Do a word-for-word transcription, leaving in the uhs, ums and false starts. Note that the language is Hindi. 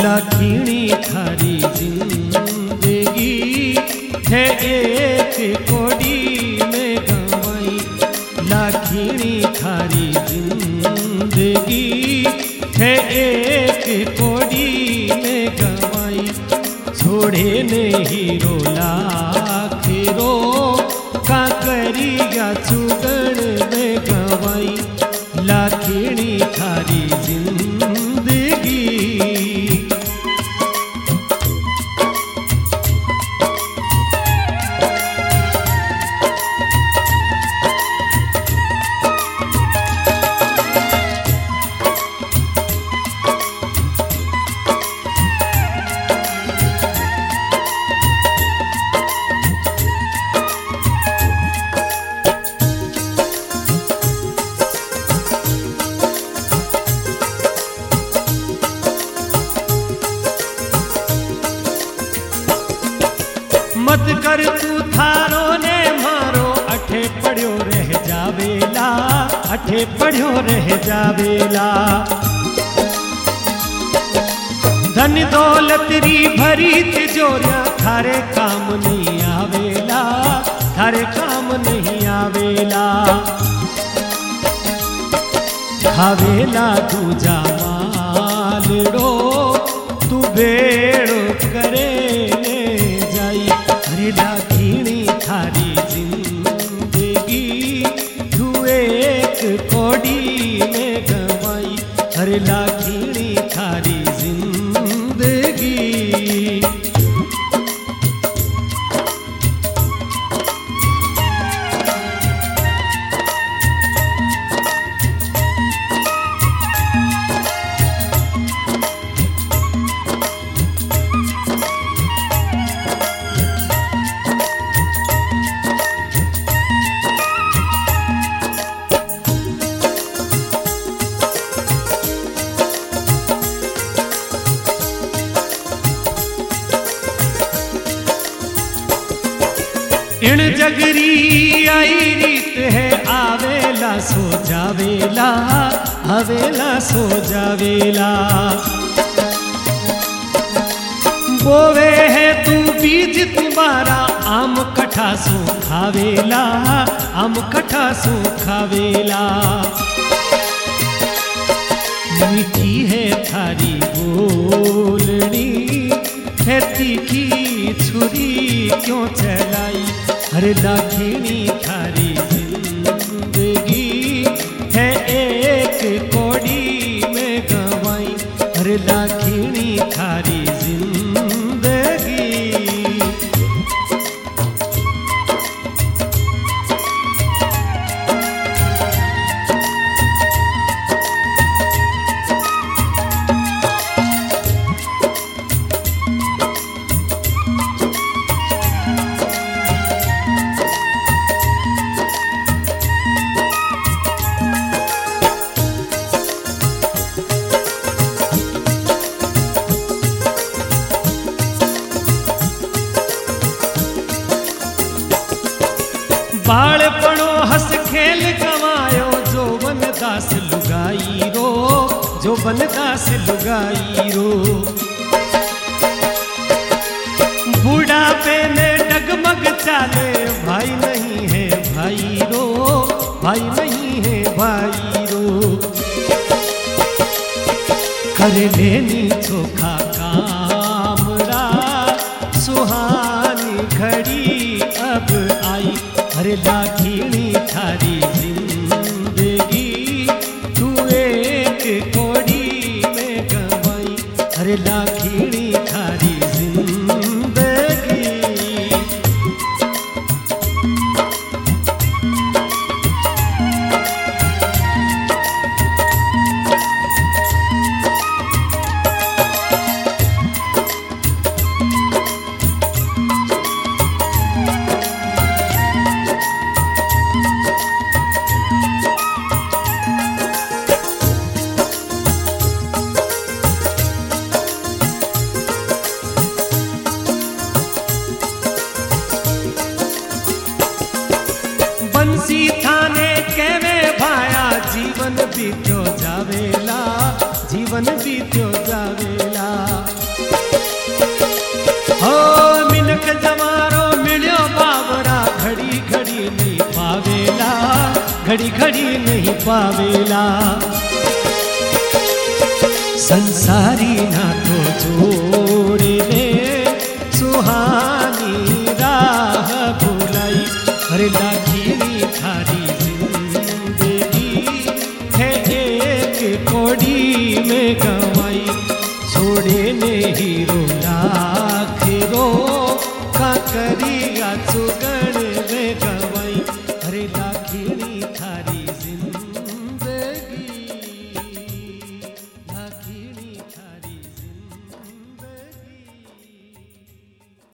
लाखीणी थारी जिंदगी है एक कोड़ी में गवाई। लाखीणी थारी जिंदगी है एक कोड़ी में गवाई। छोड़े ने हीरो लाखेरो का करिया चुगण में गवाई। लाखीणी थारी जिंदगी। मत कर तू थारो ने मारो अठे पढ़्यो रह जावेला। अठे पढ़्यो रह जावेला। धन दौलत री भरी तिजोरियां थारे काम नहीं आवेला। थारे काम नहीं आवेला। खावेला दूजा मालड़ो तू बेड़ो करे जाई। लाखीणी थारी जिंदगी तू एक कोड़ी में गवाई। अरे लाखीणी थारी जिंदगी। इण जगरी आई रीत है आवेला सो जावेला। आवेला सो जावेला। बोवे है तू बीज तुम्हारा आम कठा सो खावेला। आम कठा सो खावेला। मीठी है थारी बोलनी है तीखी छुरी क्यों चलाई। अरे लाखीणी थारी जिंदगी है एक कोड़ी में गवाई। अरे लाखीणी थारी जिंदगी। बालपणो हस खेल गवायो जो बनदास लुगाई रो। जो बनदास लुगाई रो। बुढ़ापे में डगमग चाले भाई नहीं है भाई रो। भाई नहीं है भाई रो। कर लेनी चोखा कामरा सुहानी घड़ी अब आई। अरे लाखीणी थारी जिंदगी तू एक कोड़ी में गवाई। अरे लाखीणी थारी जिंदगी। बंसी थाने केवे भाया जीवन बीत्यो जावेला। जीवन बीत्यो जावेला। घड़ी नहीं पावेला। संसारी ना तो जोड़े ले सुहानी राह भुलाई। अरे लाखी थारी जिंदगी है एक कोड़ी में गवाई। छोड़े ने हीरो लाख रो का करिया चुग